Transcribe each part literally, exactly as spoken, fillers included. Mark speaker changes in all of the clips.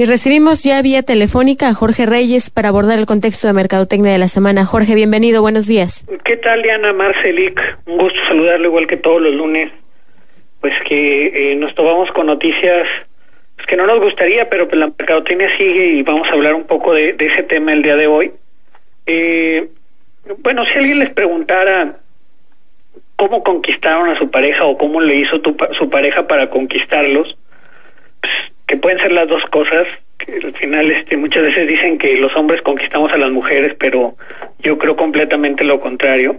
Speaker 1: Y recibimos ya vía telefónica a Jorge Reyes para abordar el contexto de Mercadotecnia de la semana. Jorge, bienvenido, buenos días.
Speaker 2: ¿Qué tal, Diana? Marcelic, un gusto saludarlo igual que todos los lunes. Pues que eh, nos topamos con noticias pues que no nos gustaría, pero pues la mercadotecnia sigue y vamos a hablar un poco de, de ese tema el día de hoy. Eh, bueno, si alguien les preguntara cómo conquistaron a su pareja o cómo le hizo tu, su pareja para conquistarlos, pues, que pueden ser las dos cosas, que al final este muchas veces dicen que los hombres conquistamos a las mujeres, pero yo creo completamente lo contrario.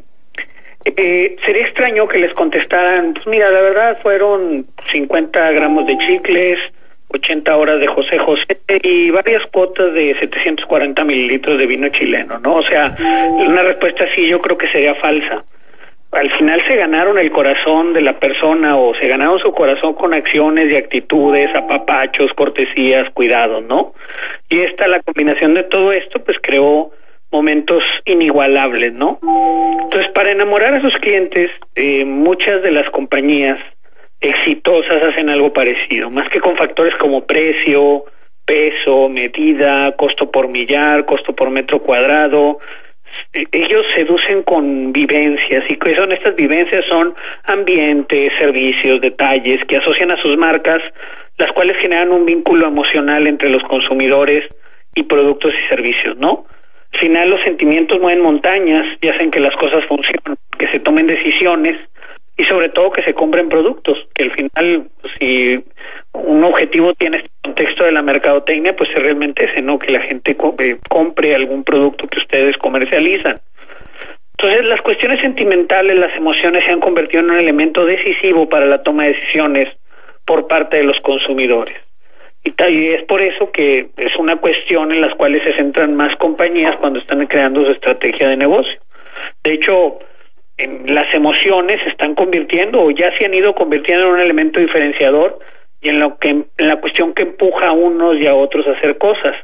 Speaker 2: Eh, sería extraño que les contestaran, pues mira, la verdad fueron cincuenta gramos de chicles, ochenta horas de José José y varias cuotas de setecientos cuarenta mililitros de vino chileno, ¿no? O sea, una respuesta así yo creo que sería falsa. Al final se ganaron el corazón de la persona o se ganaron su corazón con acciones y actitudes, apapachos, cortesías, cuidados, ¿no? Y esta, la combinación de todo esto, pues creó momentos inigualables, ¿no? Entonces, para enamorar a sus clientes, eh, muchas de las compañías exitosas hacen algo parecido, más que con factores como precio, peso, medida, costo por millar, costo por metro cuadrado. Ellos seducen con vivencias, y que son estas vivencias son ambientes, servicios, detalles que asocian a sus marcas, las cuales generan un vínculo emocional entre los consumidores y productos y servicios, ¿no? Al final los sentimientos mueven montañas y hacen que las cosas funcionen, que se tomen decisiones y sobre todo que se compren productos, que al final, pues, si un objetivo tiene este contexto de la mercadotecnia, pues es realmente ese, ¿no? Que la gente co eh, compre algún producto que ustedes comercializan. Entonces, las cuestiones sentimentales, las emociones se han convertido en un elemento decisivo para la toma de decisiones por parte de los consumidores. Y, y es por eso que es una cuestión en las cuales se centran más compañías cuando están creando su estrategia de negocio. De hecho, en las emociones se están convirtiendo o ya se han ido convirtiendo en un elemento diferenciador y en lo que en la cuestión que empuja a unos y a otros a hacer cosas.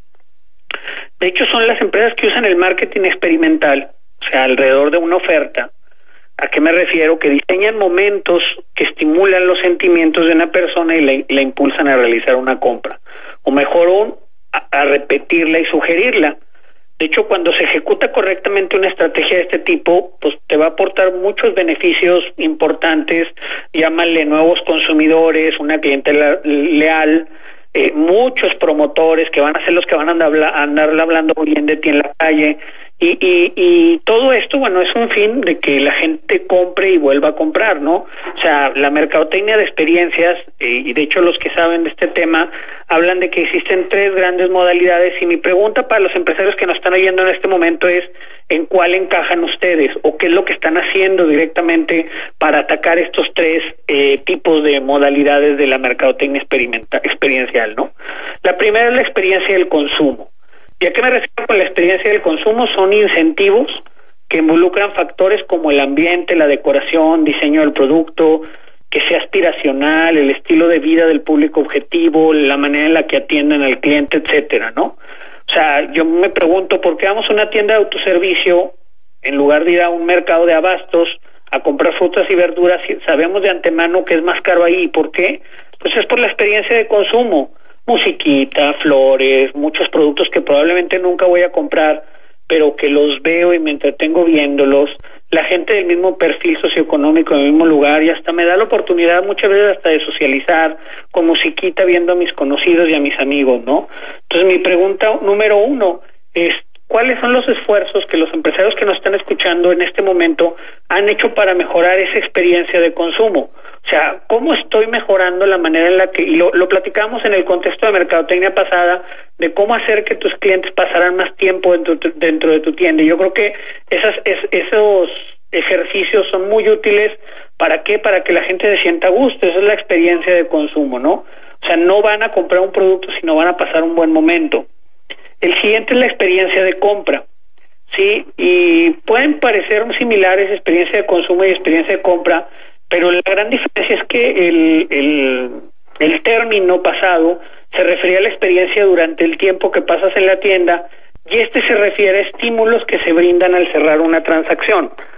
Speaker 2: De hecho, son las empresas que usan el marketing experimental, o sea, alrededor de una oferta. ¿A qué me refiero? Que diseñan momentos que estimulan los sentimientos de una persona y la, la impulsan a realizar una compra, o mejor aún, a, a repetirla y sugerirla. De hecho, cuando se ejecuta correctamente una estrategia de este tipo, pues te va a aportar muchos beneficios importantes, llámale nuevos consumidores, una clientela leal, eh, muchos promotores que van a ser los que van a andar, andar hablando bien de ti en la calle, y, y, y todo esto, bueno, es un fin de que la gente compre y vuelva a comprar, ¿no? O sea, la mercadotecnia de experiencias, eh, y de hecho los que saben de este tema, hablan de que existen tres grandes modalidades, y mi pregunta para los empresarios que nos están oyendo en este momento es, ¿en cuál encajan ustedes? ¿O qué es lo que están haciendo directamente para atacar estos tres eh, tipos de modalidades de la mercadotecnia experiencial, ¿no? La primera es la experiencia del consumo. ¿Y a qué me refiero con la experiencia del consumo? Son incentivos que involucran factores como el ambiente, la decoración, diseño del producto, que sea aspiracional, el estilo de vida del público objetivo, la manera en la que atienden al cliente, etcétera, ¿no? O sea, yo me pregunto, ¿por qué vamos a una tienda de autoservicio en lugar de ir a un mercado de abastos a comprar frutas y verduras si sabemos de antemano que es más caro ahí? ¿Por qué? Pues es por la experiencia de consumo. Musiquita, flores, muchos productos que probablemente nunca voy a comprar, pero que los veo y me entretengo viéndolos, la gente del mismo perfil socioeconómico, del mismo lugar, y hasta me da la oportunidad muchas veces hasta de socializar con musiquita viendo a mis conocidos y a mis amigos, ¿no? Entonces mi pregunta número uno es, ¿cuáles son los esfuerzos que los empresarios que nos están escuchando en este momento han hecho para mejorar esa experiencia de consumo? O sea, ¿cómo estoy mejorando la manera en la que, y lo, lo platicamos en el contexto de mercadotecnia pasada, de cómo hacer que tus clientes pasaran más tiempo dentro, dentro de tu tienda? Y yo creo que esas, es, esos ejercicios son muy útiles. ¿Para qué? Para que la gente se sienta a gusto. Esa es la experiencia de consumo, ¿no? O sea, no van a comprar un producto, sino van a pasar un buen momento. El siguiente es la experiencia de compra, ¿sí? Y pueden parecer similares experiencia de consumo y experiencia de compra, pero la gran diferencia es que el, el, el término pasado se refería a la experiencia durante el tiempo que pasas en la tienda, y este se refiere a estímulos que se brindan al cerrar una transacción.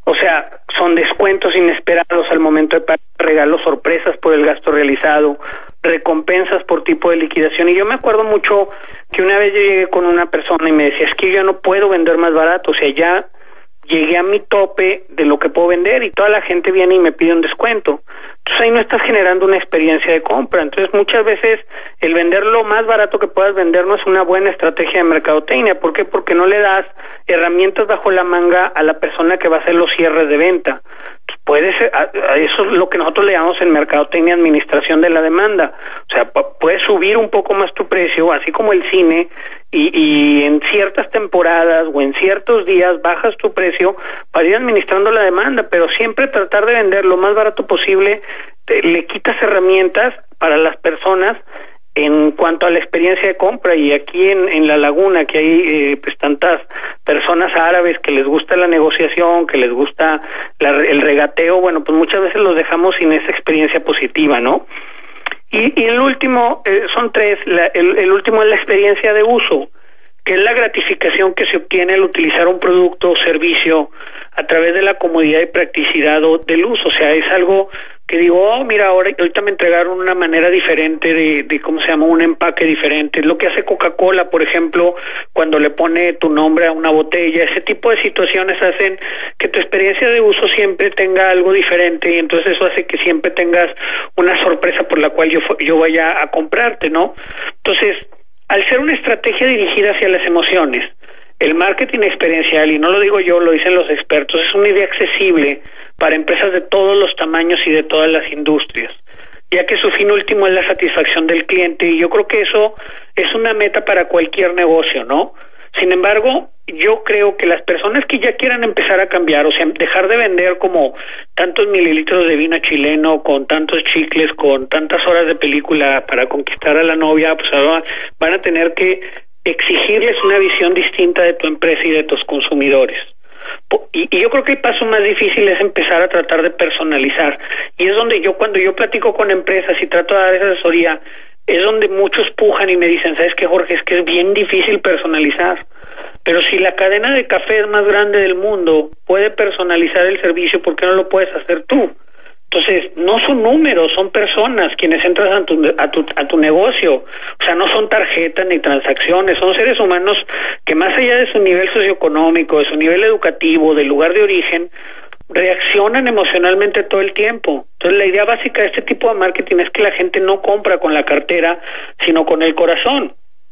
Speaker 2: O sea, son descuentos inesperados al momento de pagar, regalos sorpresas por el gasto realizado, recompensas por tipo de liquidación. Y yo me acuerdo mucho que una vez yo llegué con una persona y me decía, es que yo no puedo vender más barato, o sea, ya llegué a mi tope de lo que puedo vender y toda la gente viene y me pide un descuento. Entonces ahí no estás generando una experiencia de compra. Entonces muchas veces el vender lo más barato que puedas vender no es una buena estrategia de mercadotecnia. ¿Por qué? Porque no le das herramientas bajo la manga a la persona que va a hacer los cierres de venta. Puede ser, eso es lo que nosotros le llamamos en mercadotecnia administración de la demanda. O sea, puedes subir un poco más tu precio, así como el cine, y, y en ciertas temporadas o en ciertos días bajas tu precio para ir administrando la demanda, pero siempre tratar de vender lo más barato posible. Te, le quitas herramientas para las personas en cuanto a la experiencia de compra. Y aquí en, en La Laguna, que hay eh, pues tantas personas árabes que les gusta la negociación, que les gusta la, el regateo, bueno, pues muchas veces los dejamos sin esa experiencia positiva, ¿no? Y, y el último, eh, son tres, la, el, el último es la experiencia de uso, que es la gratificación que se obtiene al utilizar un producto o servicio a través de la comodidad y practicidad o del uso. O sea, es algo que digo, oh, mira, ahora ahorita me entregaron una manera diferente de, de, ¿cómo se llama?, un empaque diferente. Es lo que hace Coca-Cola, por ejemplo, cuando le pone tu nombre a una botella. Ese tipo de situaciones hacen que tu experiencia de uso siempre tenga algo diferente, y entonces eso hace que siempre tengas una sorpresa por la cual yo, yo vaya a comprarte, ¿no? Entonces, al ser una estrategia dirigida hacia las emociones, el marketing experiencial, y no lo digo yo, lo dicen los expertos, es una idea accesible para empresas de todos los tamaños y de todas las industrias, ya que su fin último es la satisfacción del cliente, y yo creo que eso es una meta para cualquier negocio, ¿no? Sin embargo, yo creo que las personas que ya quieran empezar a cambiar, o sea, dejar de vender como tantos mililitros de vino chileno, con tantos chicles, con tantas horas de película para conquistar a la novia, pues ahora van a tener que exigirles una visión distinta de tu empresa y de tus consumidores. Y, y yo creo que el paso más difícil es empezar a tratar de personalizar, y es donde yo, cuando yo platico con empresas y trato de dar esa asesoría, es donde muchos pujan y me dicen, ¿sabes qué, Jorge? Es que es bien difícil personalizar, pero si la cadena de cafés más grande del mundo puede personalizar el servicio, ¿por qué no lo puedes hacer tú? Entonces, no son números, son personas quienes entran a tu, a tu, a tu negocio. O sea, no son tarjetas ni transacciones, son seres humanos que, más allá de su nivel socioeconómico, de su nivel educativo, del lugar de origen, reaccionan emocionalmente todo el tiempo. Entonces, la idea básica de este tipo de marketing es que la gente no compra con la cartera, sino con el corazón.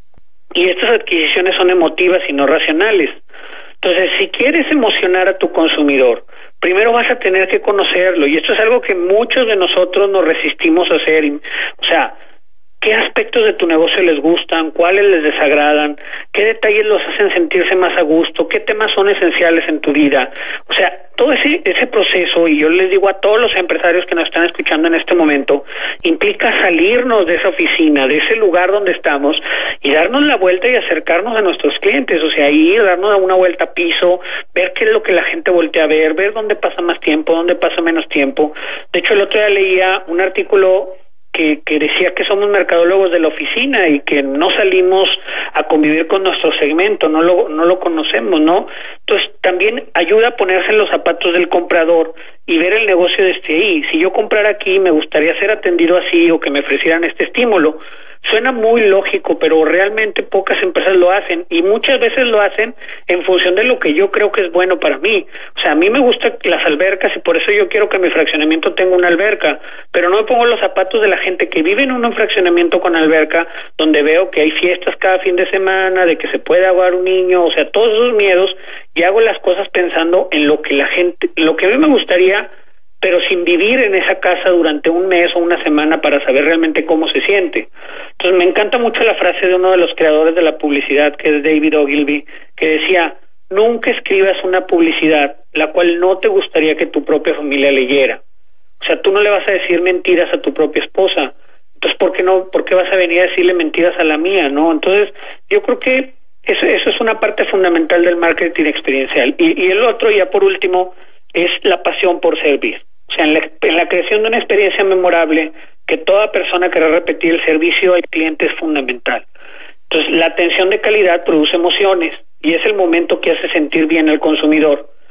Speaker 2: Y estas adquisiciones son emotivas y no racionales. Entonces, si quieres emocionar a tu consumidor, primero vas a tener que conocerlo, y esto es algo que muchos de nosotros nos resistimos a hacer. O sea, ¿qué aspectos de tu negocio les gustan? ¿Cuáles les desagradan? ¿Qué detalles los hacen sentirse más a gusto? ¿Qué temas son esenciales en tu vida? O sea, todo ese, ese proceso, y yo les digo a todos los empresarios que nos están escuchando en este momento, implica salirnos de esa oficina, de ese lugar donde estamos, y darnos la vuelta y acercarnos a nuestros clientes. O sea, ir, darnos una vuelta a piso, ver qué es lo que la gente voltea a ver, ver dónde pasa más tiempo, dónde pasa menos tiempo. De hecho, el otro día leía un artículo Que, que decía que somos mercadólogos de la oficina y que no salimos a convivir con nuestro segmento, no lo, no lo conocemos, ¿no? Entonces, también ayuda a ponerse en los zapatos del comprador y ver el negocio desde ahí. Si yo comprara aquí, me gustaría ser atendido así, o que me ofrecieran este estímulo. Suena muy lógico, pero realmente pocas empresas lo hacen, y muchas veces lo hacen en función de lo que yo creo que es bueno para mí. O sea, a mí me gustan las albercas y por eso yo quiero que mi fraccionamiento tenga una alberca, pero no me pongo los zapatos de la gente que vive en un fraccionamiento con alberca, donde veo que hay fiestas cada fin de semana, de que se puede ahogar un niño, o sea, todos esos miedos, y hago las cosas pensando en lo que la gente, lo que a mí me gustaría, pero sin vivir en esa casa durante un mes o una semana para saber realmente cómo se siente. Entonces, me encanta mucho la frase de uno de los creadores de la publicidad, que es David Ogilvy, que decía, nunca escribas una publicidad la cual no te gustaría que tu propia familia leyera. O sea, tú no le vas a decir mentiras a tu propia esposa. Entonces, ¿por qué no? ¿Por qué vas a venir a decirle mentiras a la mía, no? Entonces, yo creo que eso, eso es una parte fundamental del marketing experiencial. Y, y el otro, ya por último, es la pasión por servir. O sea, en la, en la creación de una experiencia memorable, que toda persona quiera repetir el servicio al cliente es fundamental. Entonces, la atención de calidad produce emociones, y es el momento que hace sentir bien al consumidor. Entonces,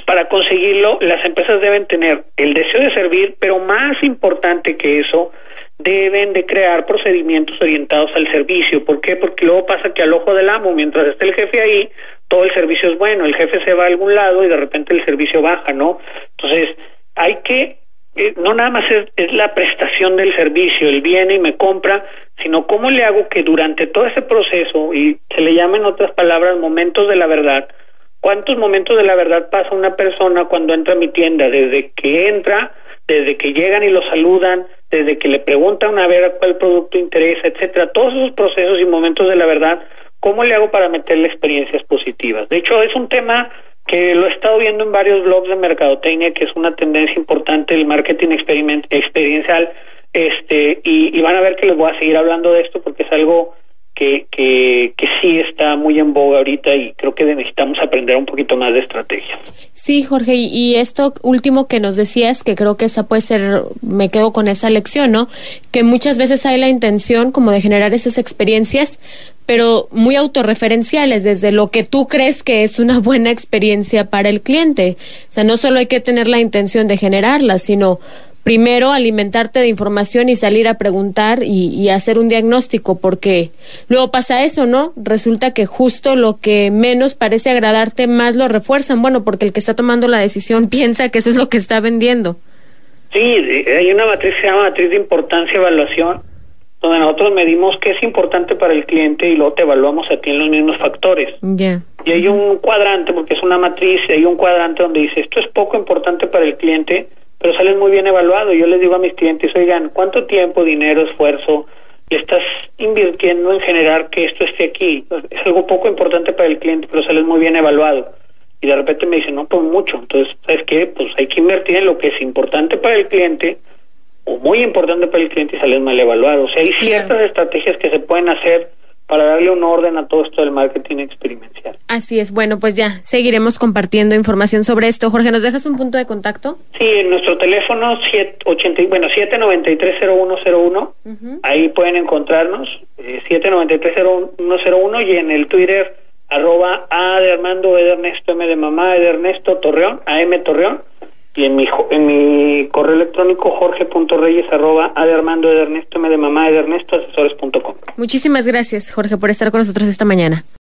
Speaker 2: para conseguirlo, las empresas deben tener el deseo de servir, pero más importante que eso, deben de crear procedimientos orientados al servicio. ¿Por qué? Porque luego pasa que al ojo del amo, mientras esté el jefe ahí, todo el servicio es bueno, el jefe se va a algún lado y de repente el servicio baja, ¿no? Entonces, hay que, eh, no nada más es, es la prestación del servicio, él viene y me compra, sino cómo le hago que durante todo ese proceso, y se le llama en otras palabras momentos de la verdad, ¿cuántos momentos de la verdad pasa una persona cuando entra a mi tienda? Desde que entra, desde que llegan y lo saludan, desde que le preguntan a ver a cuál producto interesa, etcétera, todos esos procesos y momentos de la verdad, ¿cómo le hago para meterle experiencias positivas? De hecho, es un tema que lo he estado viendo en varios blogs de mercadotecnia, que es una tendencia importante del marketing experiment, experiencial, este, y, y van a ver que les voy a seguir hablando de esto porque es algo que, que, que sí está muy en boga ahorita y creo que necesitamos aprender un poquito más de estrategia.
Speaker 1: Sí, Jorge, y, y esto último que nos decías, que creo que esa puede ser, me quedo con esa lección, ¿no? Que muchas veces hay la intención como de generar esas experiencias, pero muy autorreferenciales, desde lo que tú crees que es una buena experiencia para el cliente. O sea, no solo hay que tener la intención de generarla, sino primero alimentarte de información y salir a preguntar y, y hacer un diagnóstico, porque luego pasa eso, ¿no? Resulta que justo lo que menos parece agradarte, más lo refuerzan, bueno, porque el que está tomando la decisión piensa que eso es lo que está vendiendo.
Speaker 2: Sí, hay una matriz que se llama matriz de importancia-evaluación, donde nosotros medimos qué es importante para el cliente y luego te evaluamos a ti en los mismos factores.
Speaker 1: Ya. Yeah.
Speaker 2: Y hay un cuadrante, porque es una matriz, y hay un cuadrante donde dice, esto es poco importante para el cliente, pero sales muy bien evaluado. Yo les digo a mis clientes, oigan, ¿cuánto tiempo, dinero, esfuerzo le estás invirtiendo en generar que esto esté aquí? Es algo poco importante para el cliente, pero sales muy bien evaluado. Y de repente me dicen, no, pues mucho. Entonces, ¿sabes qué? Pues hay que invertir en lo que es importante para el cliente o muy importante para el cliente y sales mal evaluado. O sea, hay ciertas estrategias que se pueden hacer para darle un orden a todo esto del marketing experiencial.
Speaker 1: Así es. Bueno, pues ya seguiremos compartiendo información sobre esto. Jorge, ¿nos dejas un punto de contacto?
Speaker 2: Sí, en nuestro teléfono siete ochenta, bueno, siete noventa y tres cero uno cero uno, uh-huh. Ahí pueden encontrarnos, eh, siete noventa y tres cero uno cero uno, y en el Twitter arroba A de Armando, E de Ernesto, M de Mamá, E de Ernesto, Torreón, A M Torreón, y en mi en mi correo electrónico jorge.reyes arroba A de Armando, E de Ernesto, M de Mamá, E de Ernesto, asesores punto com.
Speaker 1: Muchísimas gracias, Jorge, por estar con nosotros esta mañana.